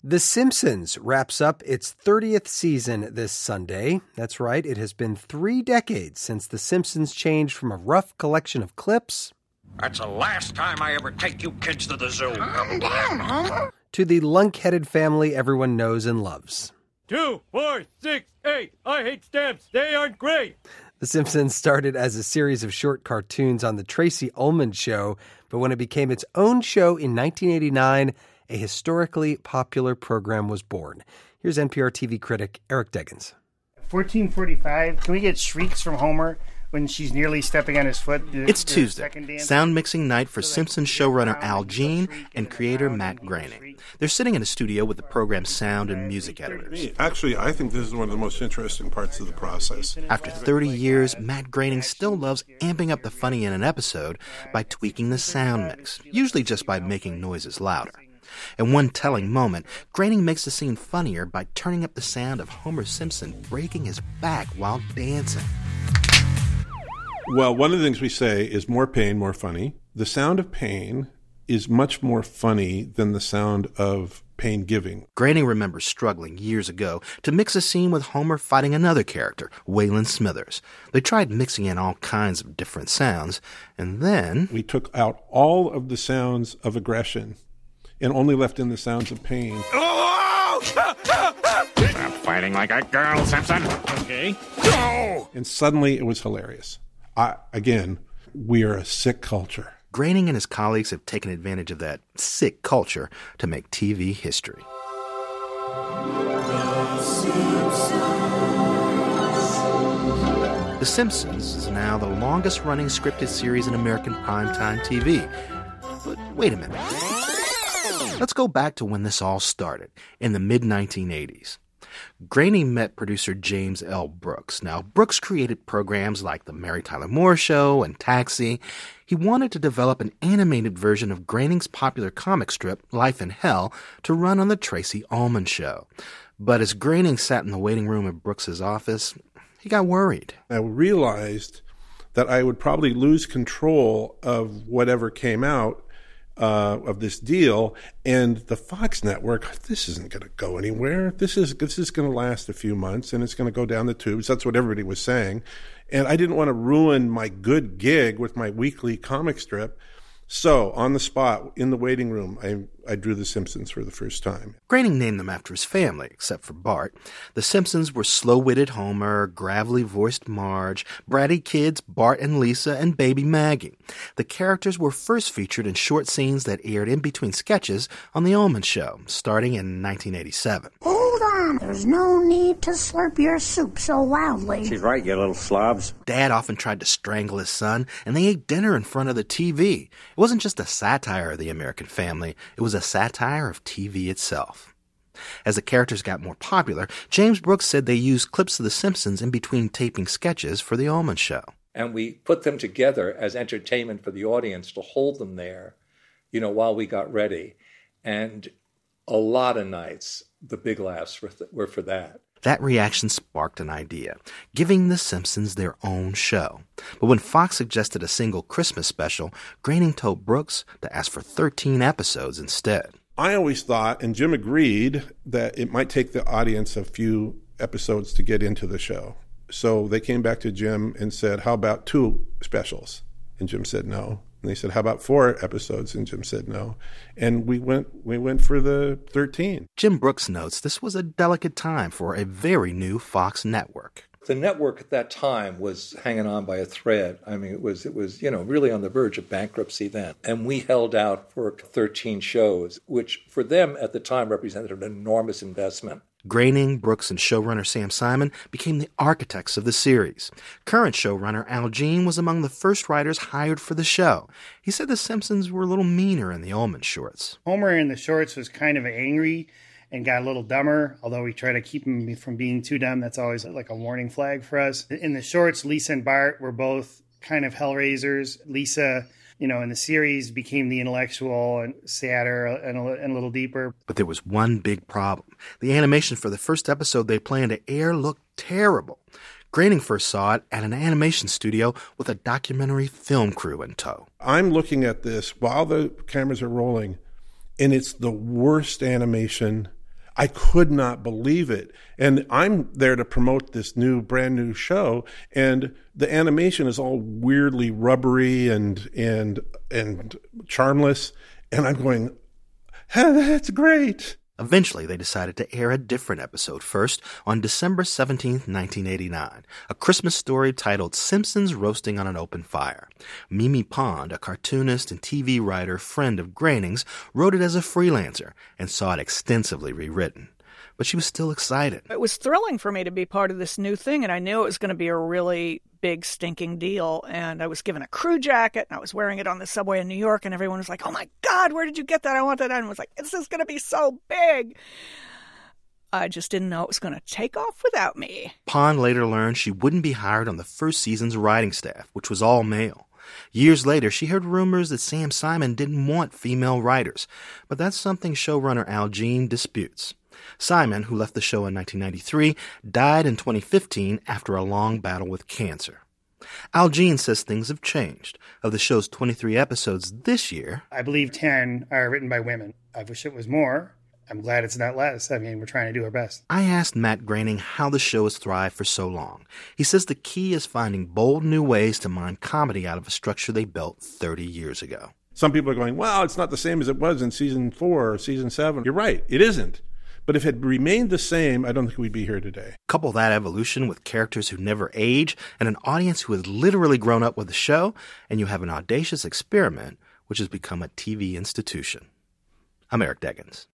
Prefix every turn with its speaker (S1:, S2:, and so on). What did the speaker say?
S1: The Simpsons wraps up its 30th season this Sunday. That's right, it has been 3 decades since The Simpsons changed from a rough collection of clips...
S2: That's the last time I ever take you kids to the zoo.
S3: Calm down, Homer.
S1: ...to the lunk-headed family everyone knows and loves.
S4: 2, 4, 6, 8. I hate stamps. They aren't great.
S1: The Simpsons started as a series of short cartoons on The Tracey Ullman Show, but when it became its own show in 1989, a historically popular program was born. Here's NPR TV critic Eric Deggans.
S5: 14:45. Can we get shrieks from Homer when she's nearly stepping on his foot?
S6: It's Tuesday, sound mixing night for Simpsons showrunner Al Jean and creator Matt Groening. They're sitting in a studio with the program's sound and music editors.
S7: Actually, I think this is one of the most interesting parts of the process.
S6: After 30 years, Matt Groening still loves amping up the funny in an episode by tweaking the sound mix, usually just by making noises louder. In one telling moment, Groening makes the scene funnier by turning up the sound of Homer Simpson breaking his back while dancing.
S7: Well, one of the things we say is more pain, more funny. The sound of pain is much more funny than the sound of pain giving.
S6: Groening remembers struggling years ago to mix a scene with Homer fighting another character, Waylon Smithers. They tried mixing in all kinds of different sounds, and then...
S7: we took out all of the sounds of aggression and only left in the sounds of pain.
S2: Stop fighting like a girl, Simpson.
S4: Okay.
S2: Go!
S7: And suddenly it was hilarious. Again, we are a sick culture.
S6: Groening and his colleagues have taken advantage of that sick culture to make TV history. The Simpsons is now the longest-running scripted series in American primetime TV. But wait a minute. Let's go back to when this all started, in the mid-1980s. Groening met producer James L. Brooks. Now, Brooks created programs like The Mary Tyler Moore Show and Taxi. He wanted to develop an animated version of Groening's popular comic strip, Life in Hell, to run on The Tracey Ullman Show. But as Groening sat in the waiting room at Brooks's office, he got worried.
S7: I realized that I would probably lose control of whatever came out of this deal, and the Fox network, this isn't going to go anywhere. This is going to last a few months, and it's going to go down the tubes. That's what everybody was saying. And I didn't want to ruin my good gig with my weekly comic strip. So, on the spot, in the waiting room, I drew The Simpsons for the first time.
S6: Groening named them after his family, except for Bart. The Simpsons were slow-witted Homer, gravelly-voiced Marge, bratty kids Bart and Lisa, and baby Maggie. The characters were first featured in short scenes that aired in between sketches on The Ullman Show, starting in 1987.
S3: Hold on. There's no need to slurp your soup so loudly.
S2: She's right, you little slobs.
S6: Dad often tried to strangle his son, and they ate dinner in front of the TV. It wasn't just a satire of the American family, it was a satire of TV itself. As the characters got more popular, James Brooks said they used clips of The Simpsons in between taping sketches for The Ullman Show.
S8: And we put them together as entertainment for the audience to hold them there, while we got ready. And a lot of nights, the big laughs were for that.
S6: That reaction sparked an idea, giving The Simpsons their own show. But when Fox suggested a single Christmas special, Groening told Brooks to ask for 13 episodes instead.
S7: I always thought, and Jim agreed, that it might take the audience a few episodes to get into the show. So they came back to Jim and said, how about 2 specials? And Jim said no. And they said, how about 4 episodes? And Jim said no. And we went for the 13.
S6: Jim Brooks notes this was a delicate time for a very new Fox network.
S8: The network at that time was hanging on by a thread. I mean, it was really on the verge of bankruptcy then. And we held out for 13 shows, which for them at the time represented an enormous investment.
S6: Groening, Brooks, and showrunner Sam Simon became the architects of the series. Current showrunner Al Jean was among the first writers hired for the show. He said The Simpsons were a little meaner in the Ullman shorts.
S5: Homer in the shorts was kind of angry and got a little dumber, although we try to keep him from being too dumb. That's always like a warning flag for us. In the shorts, Lisa and Bart were both kind of hellraisers. Lisa, in the series became the intellectual and sadder and a little deeper.
S6: But there was one big problem. The animation for the first episode they planned to air looked terrible. Groening first saw it at an animation studio with a documentary film crew in tow.
S7: I'm looking at this while the cameras are rolling, and it's the worst animation I could not believe it. And I'm there to promote this brand new show, and the animation is all weirdly rubbery and charmless. And I'm going, that's great.
S6: Eventually, they decided to air a different episode first on December 17th, 1989, a Christmas story titled Simpsons Roasting on an Open Fire. Mimi Pond, a cartoonist and TV writer friend of Groening's, wrote it as a freelancer and saw it extensively rewritten. But she was still excited.
S9: It was thrilling for me to be part of this new thing, and I knew it was going to be a really big stinking deal. And I was given a crew jacket, and I was wearing it on the subway in New York, and everyone was like, "Oh my God, where did you get that? I want that." And I was like, "This is going to be so big." I just didn't know it was going to take off without me.
S6: Pond later learned she wouldn't be hired on the first season's writing staff, which was all male. Years later, she heard rumors that Sam Simon didn't want female writers, but that's something showrunner Al Jean disputes. Simon, who left the show in 1993, died in 2015 after a long battle with cancer. Al Jean says things have changed. Of the show's 23 episodes this year,
S5: I believe 10 are written by women. I wish it was more. I'm glad it's not less. I mean, we're trying to do our best.
S6: I asked Matt Groening how the show has thrived for so long. He says the key is finding bold new ways to mine comedy out of a structure they built 30 years ago.
S7: Some people are going, well, it's not the same as it was in season 4 or season 7. You're right, it isn't. But if it had remained the same, I don't think we'd be here today.
S6: Couple that evolution with characters who never age and an audience who has literally grown up with the show, and you have an audacious experiment which has become a TV institution. I'm Eric Deggans.